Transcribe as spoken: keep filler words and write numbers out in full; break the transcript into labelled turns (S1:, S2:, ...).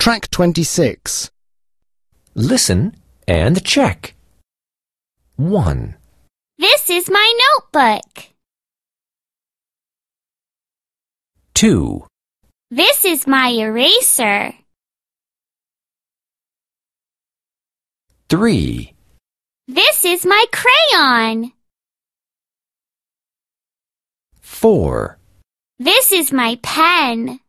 S1: Track twenty-six.
S2: Listen and check. one,
S3: This is my notebook.
S2: two,
S3: This is my eraser.
S2: three,
S3: This is my crayon.
S2: four,
S3: This is my pen.